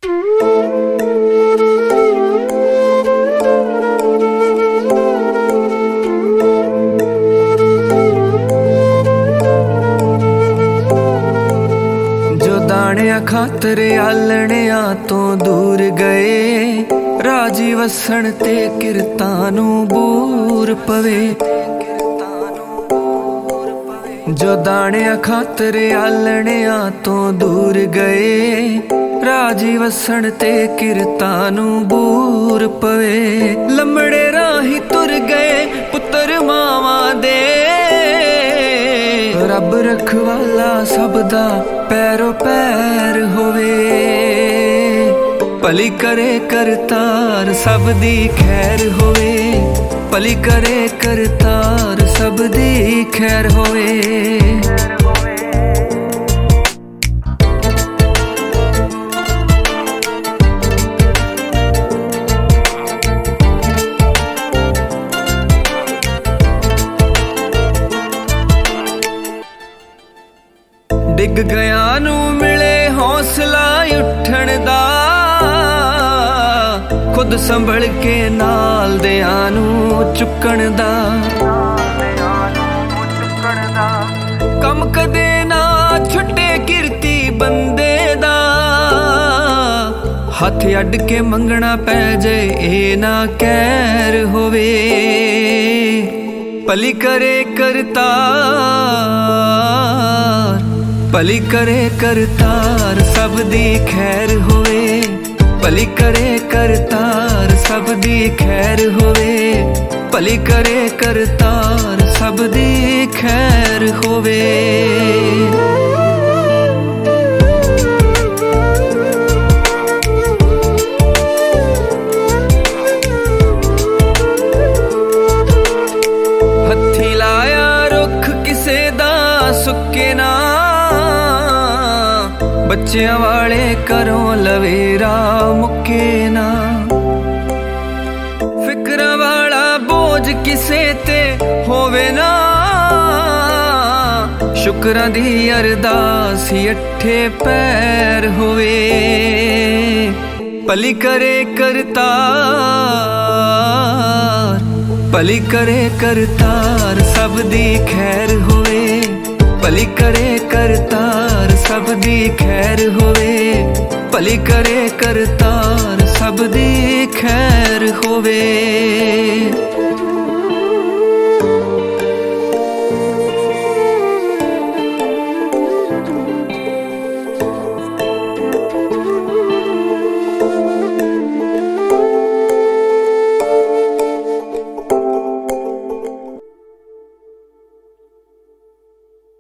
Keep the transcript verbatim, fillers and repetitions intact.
दाणिया खातर आलणिया तो दूर गए, राजी वसन ते किरतां नूं बूर पवे। जो दाणिया खातर आलणिया तो दूर गए, राजी वसन ते किरतां नूं बूर पवे। लंबड़े राही तुर गए पुत्र मावां दे, रब रखवाला सबदा पैरो पैर होवे। भली करे करतार सब दी खैर होवे, भली करे करतार सब दी खैर होवे। डिग गया नू मिले हौसला उठण दा, खुद संभल के नाल दियां नू चुकण दा। कम कदे ना छुटे किरती बंदे दा, हथ अड के मंगना पै जाए ए ना कैर होवे। भली करे करतार, भली करे करतार सब दी खैर होवे। भली करे करतार सब दी खैर होवे, भली करे करतार सब दी खैर होवे। हथी लाया रुख किसे दा सुके ना, बच्चियां वाले करों लवेरा मुके ना। फिक्र वाला बोझ किसे ते होवे ना, शुक्रां दी अरदास अठे पैर होवे। भली करे करतार, भली करे करतार सब दी खैर होवे। भली करे करतार सब दी खैर होवे, भली करे करतार सब दी खैर होवे।